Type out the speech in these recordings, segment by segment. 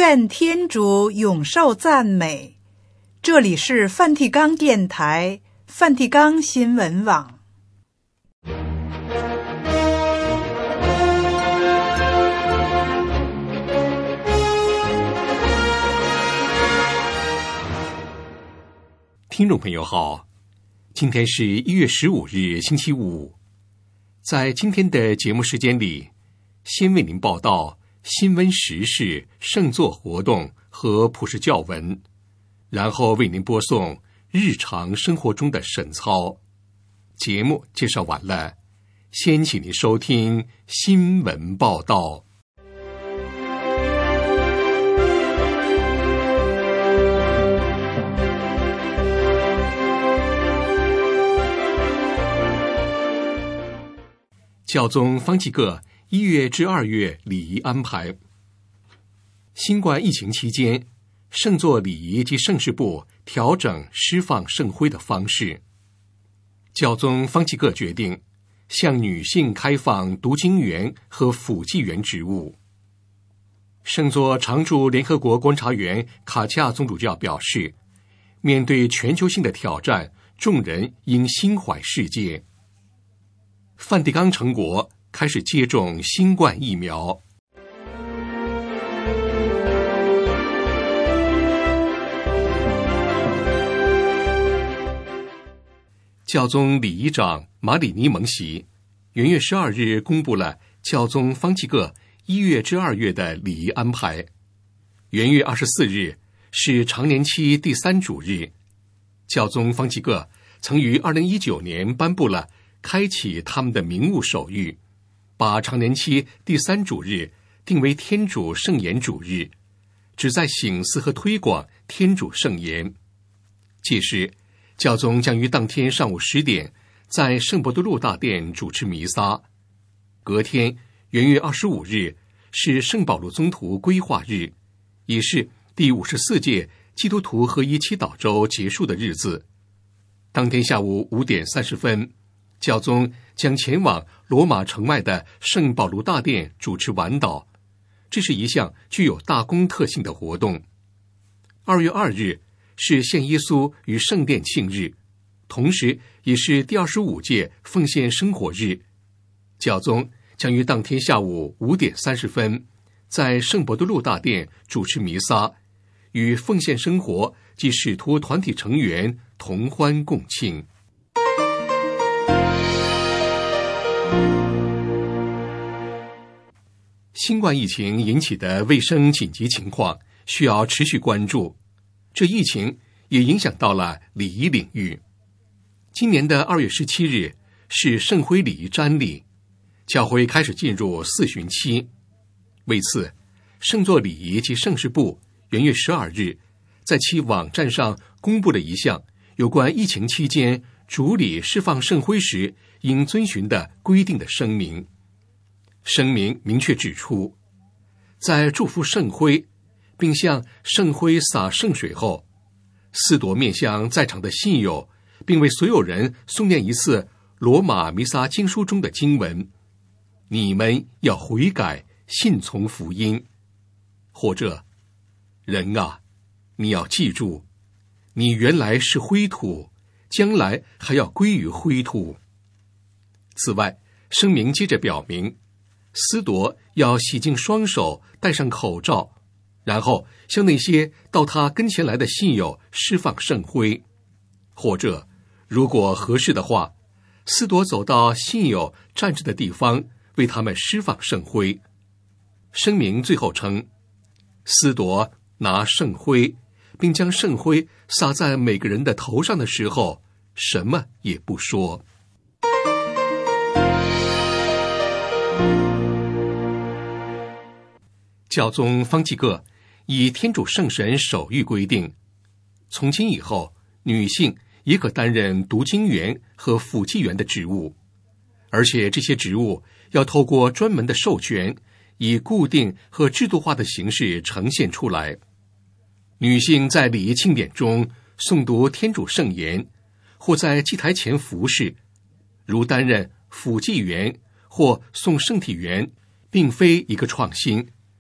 愿天主永受赞美。这里是梵蒂冈电台、梵蒂冈新闻网。 听众朋友好，今天是1月15日星期五。在今天的节目时间里，先为您报道新闻时事、圣座活动和普世教文，然后为您播送日常生活中的神操。节目介绍完了，先请您收听新闻报道。教宗方济各1月至2月礼仪安排。新冠疫情期间，圣座礼仪及圣事部调整释放圣灰的方式。教宗方济各决定向女性开放读经员和辅祭员职务。圣座常驻联合国观察员卡恰宗主教表示，面对全球性的挑战，众人应心怀世界。梵蒂冈成国开始接种新冠疫苗。教宗礼仪长马里尼蒙喜元月12日公布了教宗方济各1月至2月的礼仪安排。元月24日是常年期第3主日。教宗方济各曾于2019年颁布了开启他们的名务手谕，把常年期第3主日定为天主圣言主日，旨在省思和推广天主圣言。届时，教宗将于当天上午10点在圣伯多禄大殿主持弥撒。隔天，元月25日是圣保禄宗徒归化日，也是第54届基督徒合一祈祷周结束的日子。当天下午5点30分，教宗将前往罗马城外的圣保禄大殿主持晚祷，这是一项具有大公特性的活动。2月2日是献耶稣与圣殿庆日，同时也是第25届奉献生活日。教宗将于当天下午5点30分在圣伯多禄大殿主持弥撒，与奉献生活及使徒团体成员同欢共庆。新冠疫情引起的卫生紧急情况需要持续关注，这疫情也影响到了礼仪领域。今年的2月17日是圣灰礼仪瞻礼，教会开始进入4旬期。为此，圣座礼仪及圣事部元月12日在其网站上公布了一项有关疫情期间主礼释放圣灰时应遵循的规定的声明。声明明确指出，在祝福圣灰并向圣灰洒圣水后，司铎面向在场的信友，并为所有人诵念一次罗马弥撒经书中的经文：你们要悔改，信从福音。或者，人啊，你要记住，你原来是灰土，将来还要归于灰土。此外，声明接着表明，司铎要洗净双手，戴上口罩，然后向那些到他跟前来的信友释放圣灰。或者，如果合适的话，司铎走到信友站着的地方，为他们释放圣灰。声明最后称，司铎拿圣灰，并将圣灰洒在每个人的头上的时候，什么也不说。教宗方济各以天主圣神手谕规定，从今以后，女性也可担任读经员和辅祭员的职务，而且这些职务要透过专门的授权，以固定和制度化的形式呈现出来。女性在礼仪庆典中诵读天主圣言，或在祭台前服侍，如担任辅祭员或送圣体员，并非一个创新。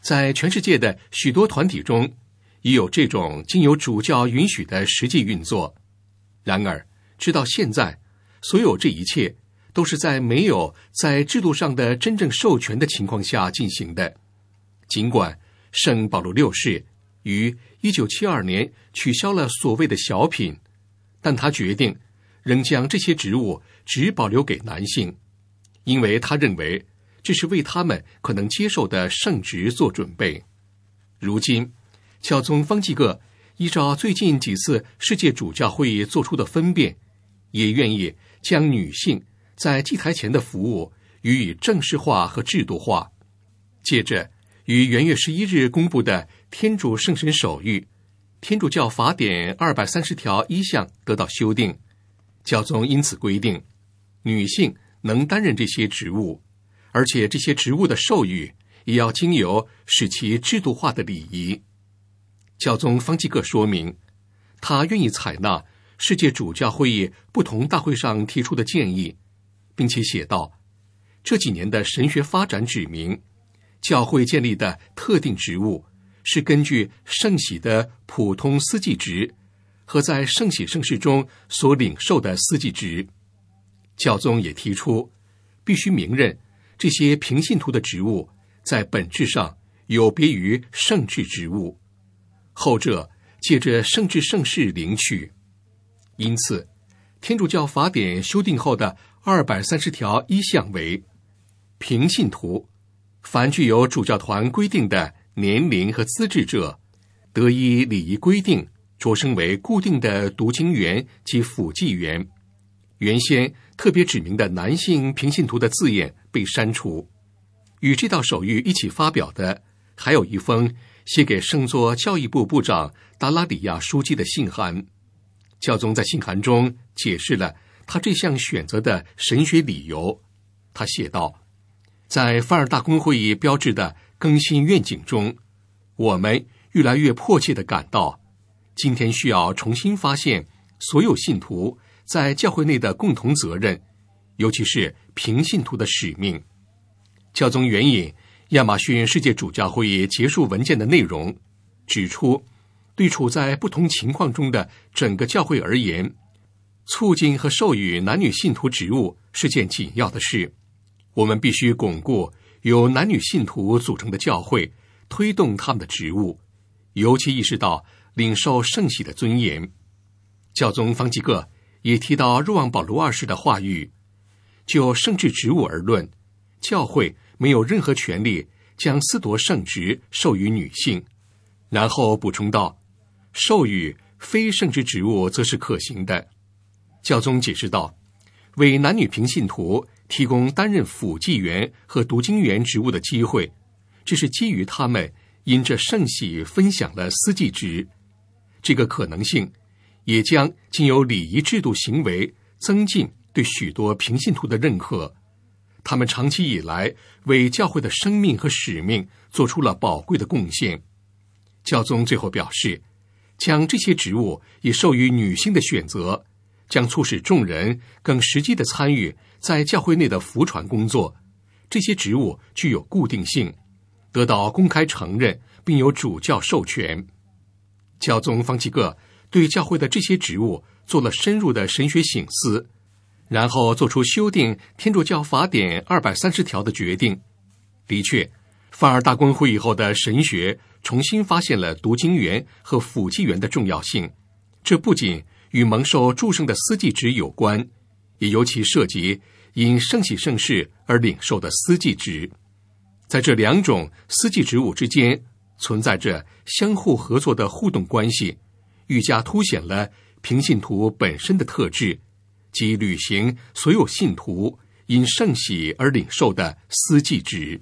在全世界的许多团体中，也有这种经由主教允许的实际运作。然而，直到现在，所有这一切都是在没有在制度上的真正授权的情况下进行的。尽管圣保禄六世于1972年取消了所谓的小品，但他决定仍将这些职务只保留给男性，因为他认为这是为他们可能接受的圣职做准备。如今，教宗方济各依照最近几次世界主教会议做出的分辨，也愿意将女性在祭台前的服务予以正式化和制度化。接着，于元月11日公布的天主圣神手谕天主教法典230条1项得到修订，教宗因此规定，女性能担任这些职务，而且这些职务的授予也要经由使其制度化的礼仪。教宗方济各说明，他愿意采纳世界主教会议不同大会上提出的建议，并且写道，这几年的神学发展指明，教会建立的特定职务是根据圣洗的普通司祭职和在圣洗圣事中所领受的司祭职。教宗也提出，必须明认这些平信徒的职务在本质上有别于圣制职务，后者借着圣制圣事领取。因此，天主教法典修订后的230条1项为，平信徒凡具有主教团规定的年龄和资质者，得依礼仪规定擢升为固定的读经员及辅祭员。原先特别指明的男性平信徒的字眼被删除。与这道手谕一起发表的，还有一封写给圣座教育部部长达拉里亚书记的信函。教宗在信函中解释了他这项选择的神学理由。他写道，在凡尔大公会议标志的更新愿景中，我们越来越迫切地感到，今天需要重新发现所有信徒在教会内的共同责任，尤其是平信徒的使命。教宗援引亚马逊世界主教会议结束文件的内容，指出，对处在不同情况中的整个教会而言，促进和授予男女信徒职务是件紧要的事。我们必须巩固由男女信徒组成的教会，推动他们的职务，尤其意识到领受圣洗的尊严。教宗方济各也提到若望保禄2世的话语，就圣制职务而论，教会没有任何权利将司铎圣职授予女性。然后补充道，授予非圣职职务则是可行的。教宗解释道，为男女平信徒提供担任辅祭员和读经员职务的机会，这是基于他们因着圣洗分享了司祭职。这个可能性也将经由礼仪制度行为增进对许多平信徒的认可。他们长期以来为教会的生命和使命做出了宝贵的贡献。教宗最后表示，将这些职务也授予女性的选择，将促使众人更实际地参与在教会内的福传工作。这些职务具有固定性，得到公开承认，并有主教授权。教宗方济各对教会的这些职务做了深入的神学省思，然后做出修订天主教法典230条的决定。的确，凡尔大公会议后的神学重新发现了读经员和辅祭员的重要性。这不仅与蒙受祝圣的司祭职有关，也尤其涉及因圣洗圣事而领受的司祭职。在这两种司祭职务之间存在着相互合作的互动关系，愈加凸显了平信徒本身的特质，即履行所有信徒因圣洗而领受的司祭职。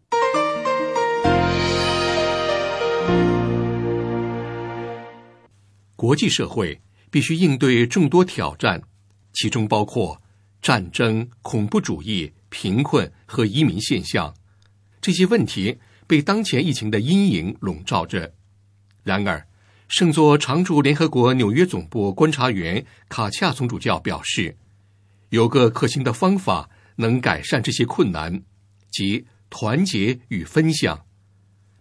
国际社会必须应对众多挑战，其中包括战争、恐怖主义、贫困和移民现象。这些问题被当前疫情的阴影笼罩着。然而，圣座常驻联合国纽约总部观察员卡恰总主教表示，有个可行的方法能改善这些困难，即团结与分享。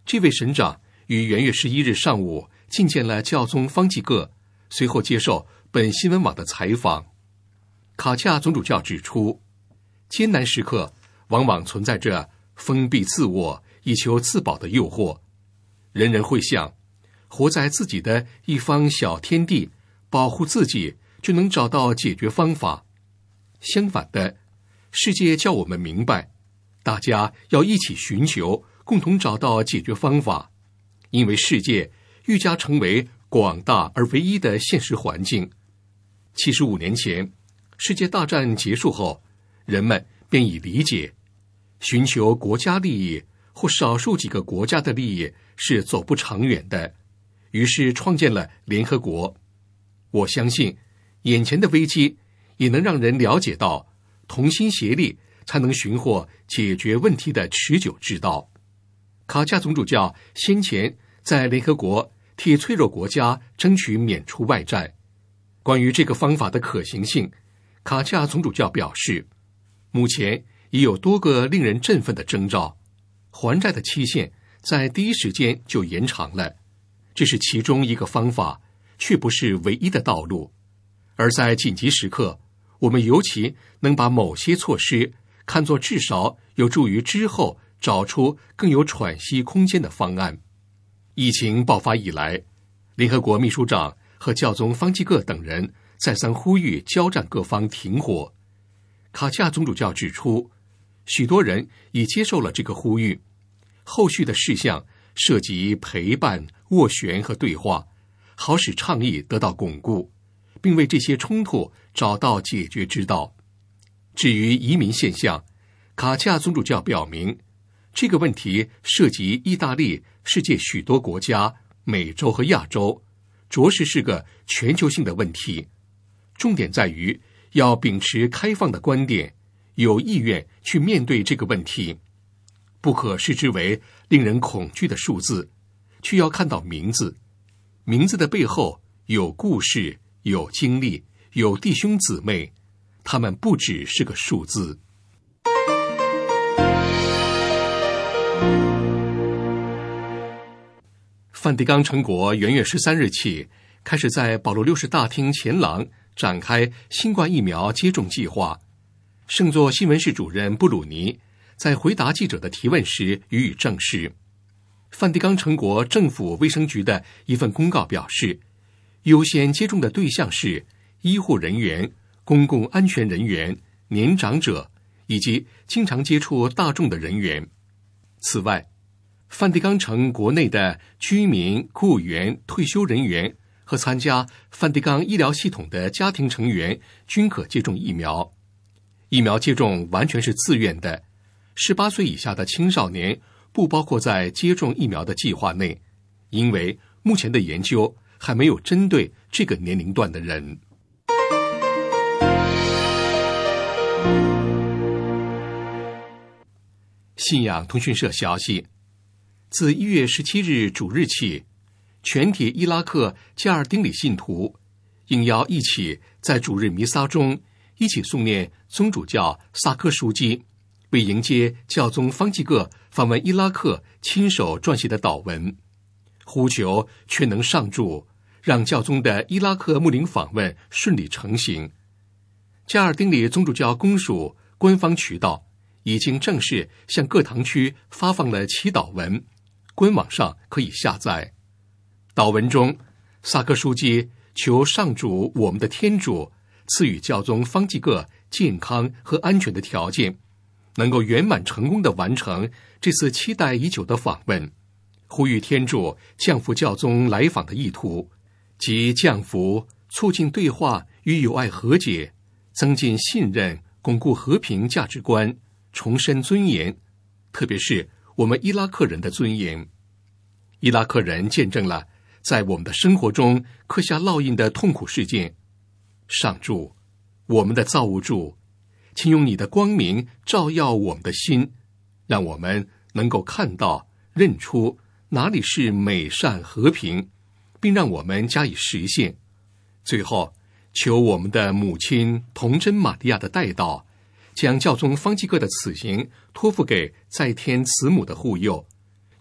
这位省长于元月11日上午觐见了教宗方济各，随后接受本新闻网的采访。卡恰总主教指出，艰难时刻往往存在着封闭自我以求自保的诱惑，人人会想活在自己的一方小天地，保护自己就能找到解决方法。相反的，世界叫我们明白，大家要一起寻求，共同找到解决方法，因为世界愈加成为广大而唯一的现实环境。75年前，世界大战结束后，人们便已理解，寻求国家利益或少数几个国家的利益是走不长远的，于是创建了联合国。我相信，眼前的危机也能让人了解到，同心协力才能寻获解决问题的持久之道。卡恰总主教先前在联合国替脆弱国家争取免除外债。关于这个方法的可行性，卡恰总主教表示，目前已有多个令人振奋的征兆，还债的期限在第一时间就延长了，这是其中一个方法，却不是唯一的道路。而在紧急时刻，我们尤其能把某些措施看作至少有助于之后找出更有喘息空间的方案。疫情爆发以来，联合国秘书长和教宗方济各等人再三呼吁交战各方停火。卡恰总主教指出，许多人已接受了这个呼吁，后续的事项涉及陪伴、斡旋和对话，好使倡议得到巩固，并为这些冲突找到解决之道。至于移民现象，卡恰总主教表明，这个问题涉及意大利、世界许多国家、美洲和亚洲，着实是个全球性的问题。重点在于要秉持开放的观点，有意愿去面对这个问题，不可视之为令人恐惧的数字，却要看到名字。名字的背后有故事，有经历，有弟兄姊妹，他们不只是个数字。梵蒂冈城国元月13日起开始在保罗六世大厅前廊展开新冠疫苗接种计划。圣座新闻室主任布鲁尼在回答记者的提问时予以证实。梵蒂冈城国政府卫生局的一份公告表示，优先接种的对象是医护人员、公共安全人员、年长者以及经常接触大众的人员。此外，梵蒂冈城国内的居民、雇员、退休人员和参加梵蒂冈医疗系统的家庭成员均可接种疫苗。疫苗接种完全是自愿的，18岁以下的青少年不包括在接种疫苗的计划内，因为目前的研究还没有针对这个年龄段的人。信仰通讯社消息，自1月17日主日起，全体伊拉克加尔丁里信徒应邀一起在主日弥撒中一起诵念宗主教萨科书记为迎接教宗方济各访问伊拉克亲手撰写的祷文，呼求全能上主让教宗的伊拉克牧灵访问顺利成行。加尔丁里宗主教公署官方渠道已经正式向各堂区发放了祈祷文，官网上可以下载。祷文中，萨科书记求上主我们的天主赐予教宗方济各健康和安全的条件，能够圆满成功地完成这次期待已久的访问，呼吁天主降福教宗来访的意图，即降福促进对话与友爱和解，增进信任，巩固和平价值观，重申尊严，特别是我们伊拉克人的尊严。伊拉克人见证了在我们的生活中刻下烙印的痛苦事件。上主，我们的造物主，请用你的光明照耀我们的心，让我们能够看到、认出哪里是美善和平，并让我们加以实现。最后，求我们的母亲童真玛利亚的代祷，将教宗方济各的此行托付给在天慈母的护佑，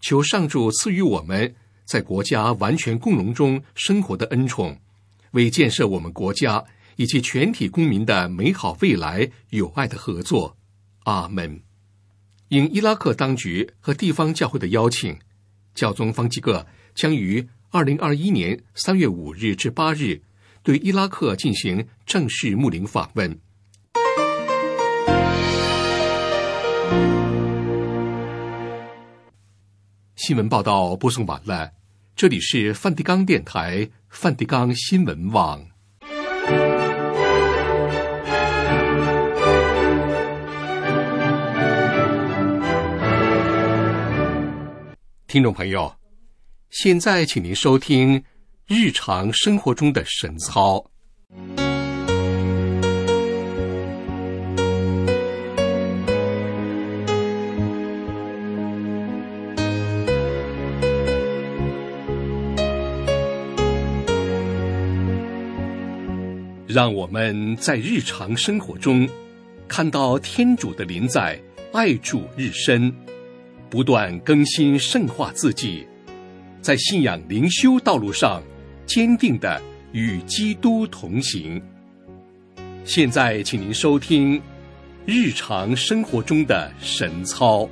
求上主赐予我们在国家完全共荣中生活的恩宠，为建设我们国家以及全体公民的美好未来有爱的合作。阿们。应伊拉克当局和地方教会的邀请，教宗方济各将于2021年3月5日至8日对伊拉克进行正式牧灵访问。新闻报道播送完了，这里是梵蒂冈电台梵蒂冈新闻网。听众朋友，现在请您收听日常生活中的神操。让我们在日常生活中看到天主的临在，爱主日深，不断更新圣化自己，在信仰灵修道路上坚定地与基督同行。现在请您收听日常生活中的神操。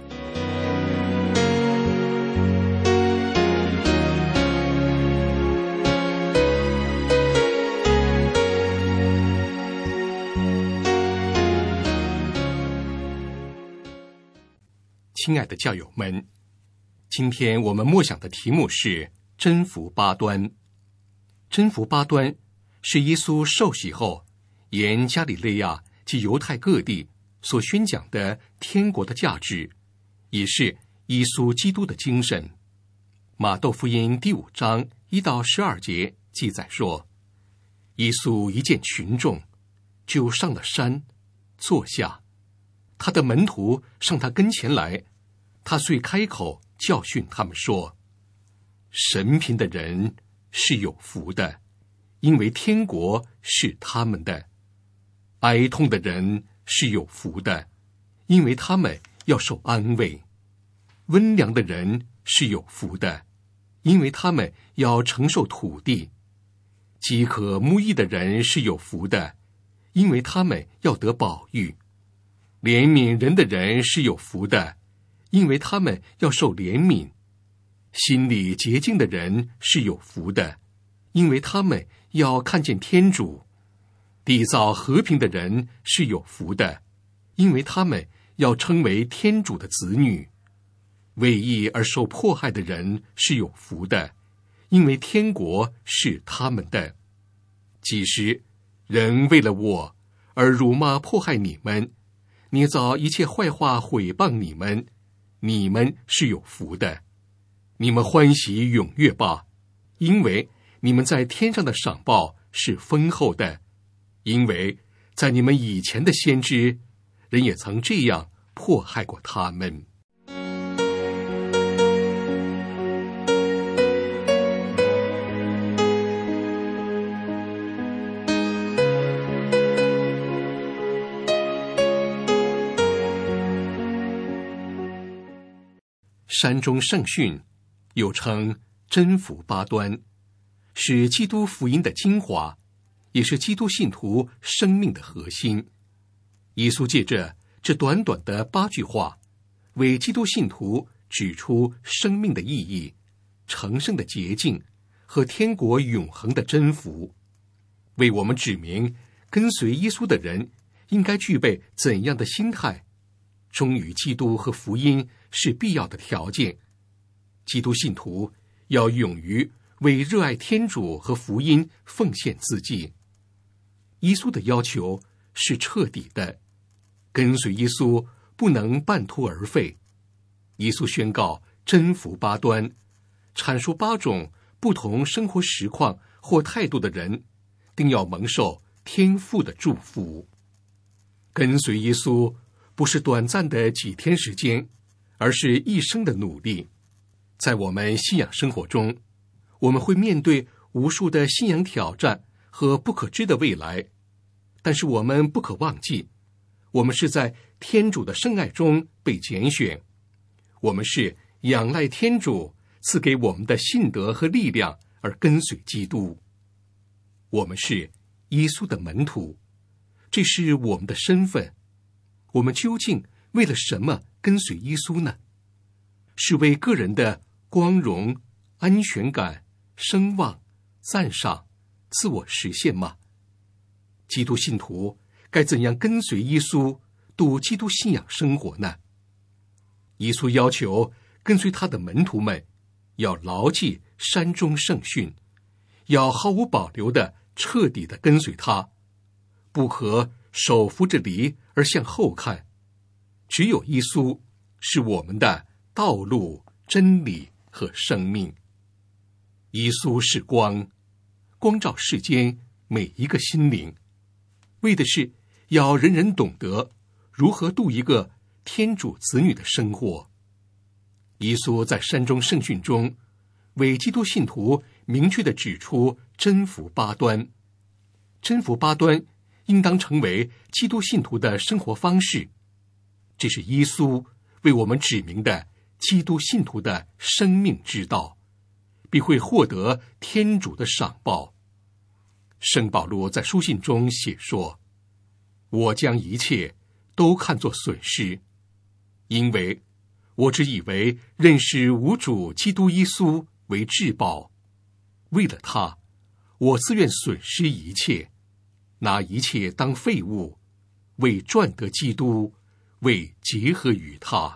亲爱的教友们，今天我们默想的题目是真福八端。真福八端是耶稣受洗后沿加里肋亚及犹太各地所宣讲的天国的价值，也是耶稣基督的精神。马窦福音第5章1到12节记载说，耶稣一见群众，就上了山坐下，他的门徒上他跟前来，他遂开口教训他们说，神贫的人是有福的，因为天国是他们的；哀痛的人是有福的，因为他们要受安慰；温良的人是有福的，因为他们要承受土地；饥渴慕义的人是有福的，因为他们要得宝玉；怜悯人的人是有福的，因为他们要受怜悯；心里洁净的人是有福的，因为他们要看见天主；缔造和平的人是有福的，因为他们要称为天主的子女；为义而受迫害的人是有福的，因为天国是他们的。几时人为了我而辱骂迫害你们，捏造一切坏话毁谤你们，你们是有福的。你们欢喜踊跃吧，因为你们在天上的赏报是丰厚的，因为在你们以前的先知，人也曾这样迫害过他们。山中圣训又称真福八端，是基督福音的精华，也是基督信徒生命的核心。耶稣借着这短短的8句话，为基督信徒指出生命的意义、成圣的捷径和天国永恒的真福，为我们指明跟随耶稣的人应该具备怎样的心态。忠于基督和福音是必要的条件，基督信徒要勇于为热爱天主和福音奉献自己。耶稣的要求是彻底的，跟随耶稣不能半途而废。耶稣宣告真福八端，阐述8种不同生活实况或态度的人定要蒙受天父的祝福。跟随耶稣不是短暂的几天时间，而是一生的努力。在我们信仰生活中，我们会面对无数的信仰挑战和不可知的未来，但是我们不可忘记，我们是在天主的圣爱中被拣选，我们是仰赖天主赐给我们的信德和力量而跟随基督。我们是耶稣的门徒，这是我们的身份。我们究竟为了什么跟随耶稣呢？是为个人的光荣、安全感、声望、赞赏、自我实现吗？基督信徒该怎样跟随耶稣度基督信仰生活呢？耶稣要求跟随他的门徒们要牢记山中圣训，要毫无保留的彻底的跟随他，不可手扶着犁而向后看。只有耶稣是我们的道路、真理和生命。耶稣是光，光照世间每一个心灵，为的是要人人懂得如何度一个天主子女的生活。耶稣在山中圣训中为基督信徒明确地指出真福八端，真福八端应当成为基督信徒的生活方式，这是耶稣为我们指明的基督信徒的生命之道，必会获得天主的赏报。圣保禄在书信中写说，我将一切都看作损失，因为我只以为认识无主基督耶稣为至宝，为了他，我自愿损失一切，拿一切当废物，为赚得基督，为结合于他。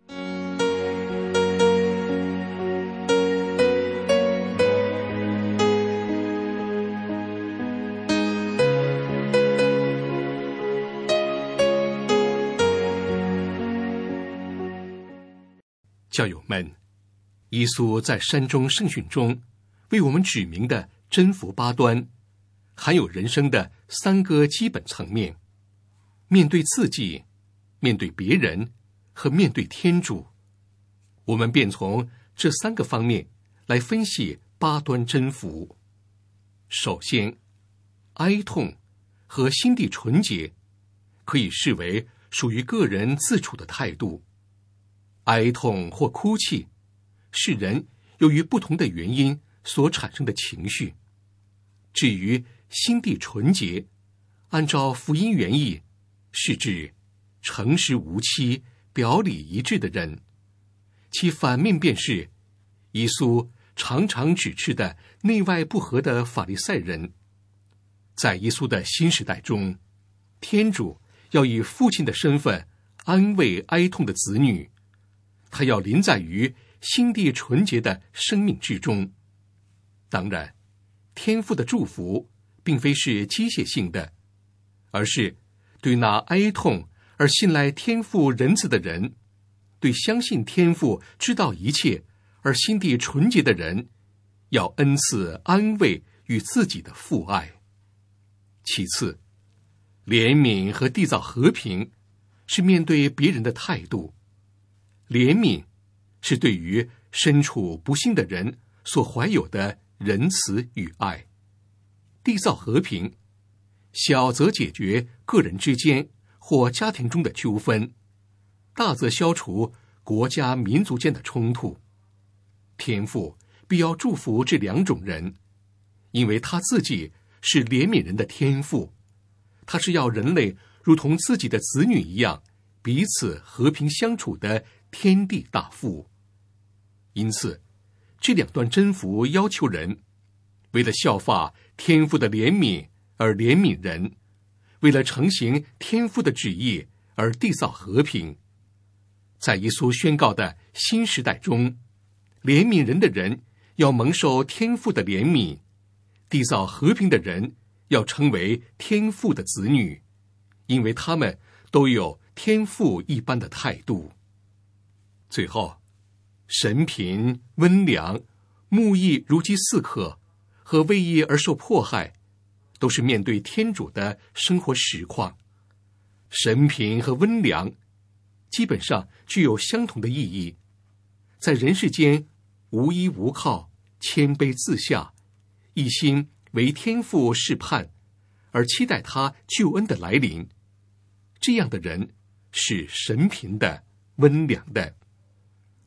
教友们，耶稣在山中圣训中为我们指明的真福八端，含有人生的三个基本层面：面对自己、面对别人和面对天主。我们便从这三个方面来分析八端真福。首先，哀痛和心地纯洁可以视为属于个人自处的态度。哀痛或哭泣是人由于不同的原因所产生的情绪。至于心地纯洁，按照福音原意，是指诚实无欺、表里一致的人。其反面便是耶稣常常指斥的内外不合的法利赛人。在耶稣的新时代中，天主要以父亲的身份安慰哀痛的子女，他要临在于心地纯洁的生命之中。当然，天父的祝福并非是机械性的，而是对那哀痛而信赖天父仁慈的人，对相信天父知道一切而心地纯洁的人，要恩赐安慰与自己的父爱。其次，怜悯和缔造和平是面对别人的态度。怜悯是对于身处不幸的人所怀有的仁慈与爱。缔造和平，小则解决个人之间或家庭中的纠纷，大则消除国家民族间的冲突。天父必要祝福这两种人，因为他自己是怜悯人的天父，他是要人类如同自己的子女一样彼此和平相处的天地大父。因此，这两段真福要求人为了效法天父的怜悯而怜悯人，为了承行天父的旨意而缔造和平。在耶稣宣告的新时代中，怜悯人的人要蒙受天父的怜悯，缔造和平的人要成为天父的子女，因为他们都有天父一般的态度。最后，神贫、温良、慕义如饥似渴和为义而受迫害，都是面对天主的生活实况。神贫和温良基本上具有相同的意义，在人世间无依无靠，谦卑自下，一心为天父试盼，而期待他救恩的来临。这样的人是神贫的、温良的。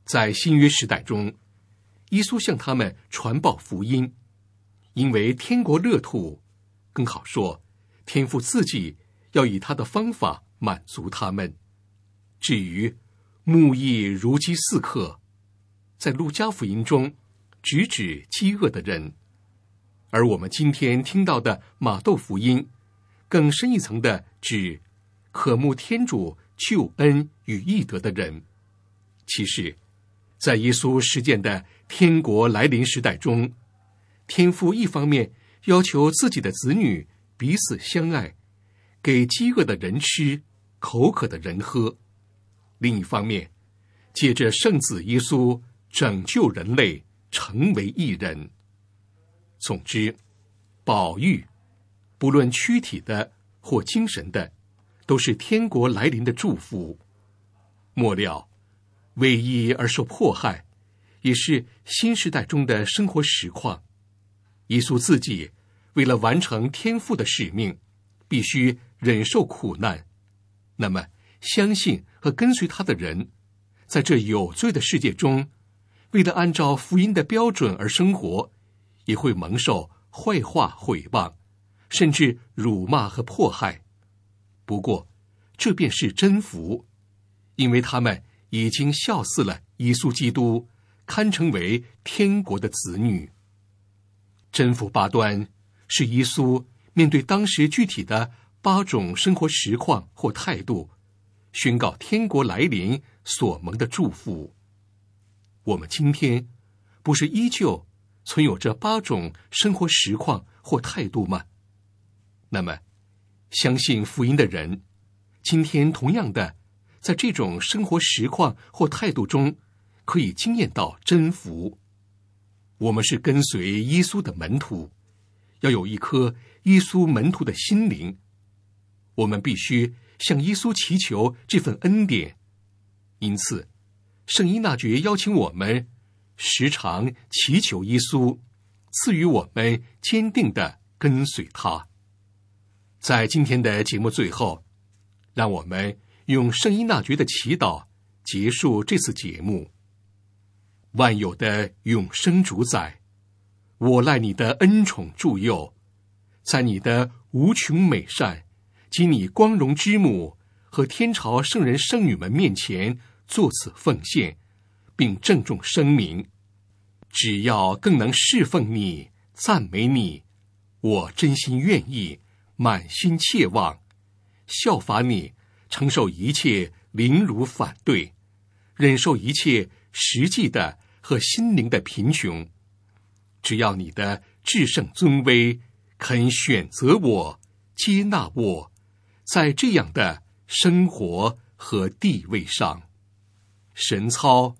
在新约时代中，耶稣向他们传报福音，因为天国乐土，更好说，天父自己要以他的方法满足他们。至于木役如饥似渴，在路加福音中直指饥饿的人，而我们今天听到的马窦福音更深一层的指渴慕天主救恩与义德的人。其实在耶稣实践的天国来临时代中，天父一方面要求自己的子女彼此相爱，给饥饿的人吃，口渴的人喝；另一方面，借着圣子耶稣拯救人类，成为义人。总之，宝玉不论躯体的或精神的，都是天国来临的祝福。末了，为义而受迫害，也是新时代中的生活实况。耶稣自己为了完成天父的使命，必须忍受苦难。那么，相信和跟随他的人，在这有罪的世界中，为了按照福音的标准而生活，也会蒙受坏话毁谤，甚至辱骂和迫害。不过，这便是真福，因为他们已经效似了耶稣基督，堪称为天国的子女。真福八端是耶稣面对当时具体的8种生活实况或态度，宣告天国来临所蒙的祝福。我们今天不是依旧存有这8种生活实况或态度吗？那么，相信福音的人，今天同样的，在这种生活实况或态度中，可以经验到真福。我们是跟随耶稣的门徒，要有一颗耶稣门徒的心灵。我们必须向耶稣祈求这份恩典。因此，圣依纳爵邀请我们时常祈求耶稣赐予我们坚定地跟随他。在今天的节目最后，让我们用圣依纳爵的祈祷结束这次节目。万有的永生主宰，我赖你的恩宠助佑，在你的无穷美善及你光荣之母和天朝圣人圣女们面前作此奉献，并郑重声明，只要更能侍奉你，赞美你，我真心愿意，满心切望，效法你，承受一切凌辱反对，忍受一切实际的和心灵的贫穷。只要你的至圣尊威肯选择我，接纳我，在这样的生活和地位上。神操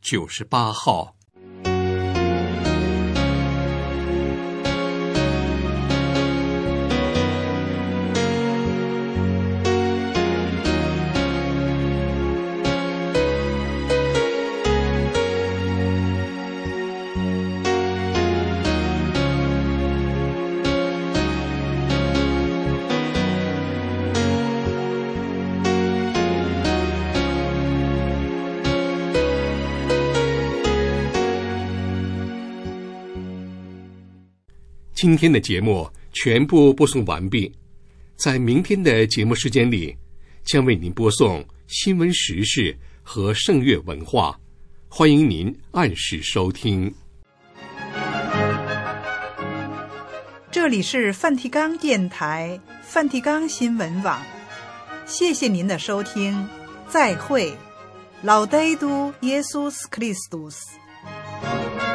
98号。今天的节目全部播送完毕，在明天的节目时间里，将为您播送新闻时事和圣乐文化，欢迎您按时收听。 这里是梵蒂冈电台梵蒂冈新闻网，谢谢您的收听，再会。Laudetur Jesus Christus。